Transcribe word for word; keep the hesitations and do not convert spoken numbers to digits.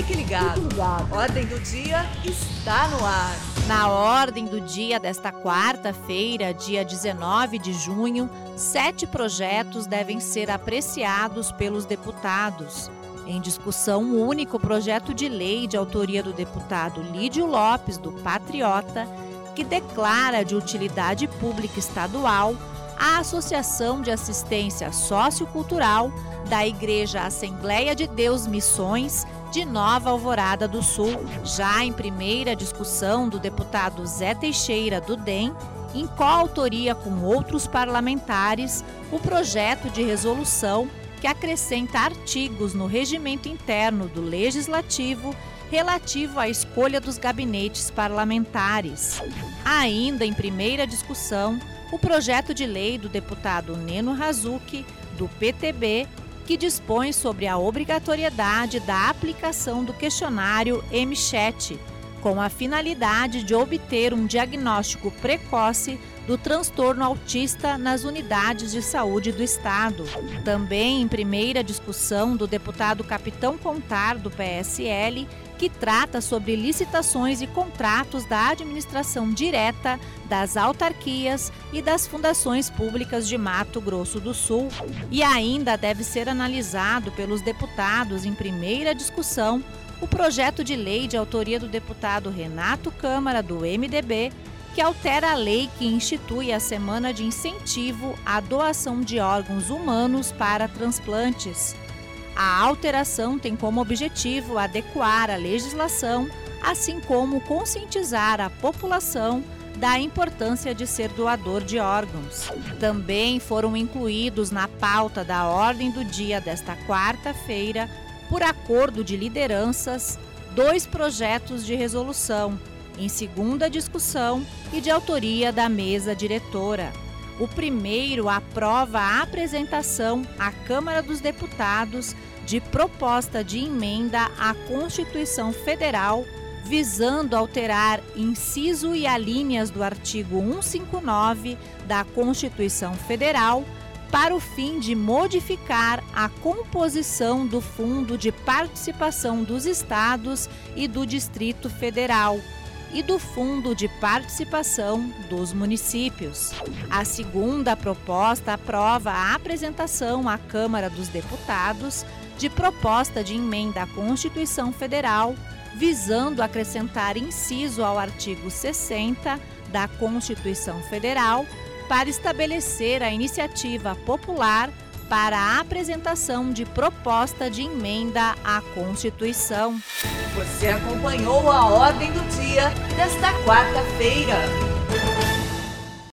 Fique ligado. Fique ligado. Ordem do Dia está no ar. Na ordem do dia desta quarta-feira, dia dezenove de junho, sete projetos devem ser apreciados pelos deputados. Em discussão, o único projeto de lei de autoria do deputado Lídio Lopes, do Patriota, que declara de utilidade pública estadual a Associação de Assistência Sociocultural da Igreja Assembleia de Deus Missões de Nova Alvorada do Sul. Já em primeira discussão do deputado Zé Teixeira, do D E M, em coautoria com outros parlamentares, o projeto de resolução que acrescenta artigos no regimento interno do Legislativo relativo à escolha dos gabinetes parlamentares. Ainda em primeira discussão, o projeto de lei do deputado Neno Razucchi, do P T B, que dispõe sobre a obrigatoriedade da aplicação do questionário M chat, com a finalidade de obter um diagnóstico precoce do transtorno autista nas unidades de saúde do Estado. Também em primeira discussão do deputado Capitão Contar, do P S L, que trata sobre licitações e contratos da administração direta das autarquias e das fundações públicas de Mato Grosso do Sul. E ainda deve ser analisado pelos deputados em primeira discussão o projeto de lei de autoria do deputado Renato Câmara, do M D B, que altera a lei que institui a Semana de Incentivo à Doação de Órgãos Humanos para Transplantes. A alteração tem como objetivo adequar a legislação, assim como conscientizar a população da importância de ser doador de órgãos. Também foram incluídos na pauta da ordem do dia desta quarta-feira, por acordo de lideranças, dois projetos de resolução, em segunda discussão e de autoria da mesa diretora. O primeiro aprova a apresentação à Câmara dos Deputados de proposta de emenda à Constituição Federal, visando alterar inciso e alíneas do artigo cento e cinquenta e nove da Constituição Federal, para o fim de modificar a composição do Fundo de Participação dos Estados e do Distrito Federal e do Fundo de Participação dos Municípios. A segunda proposta aprova a apresentação à Câmara dos Deputados de proposta de emenda à Constituição Federal, visando acrescentar inciso ao artigo sessenta da Constituição Federal, para estabelecer a iniciativa popular para a apresentação de proposta de emenda à Constituição. Você acompanhou a ordem do dia desta quarta-feira.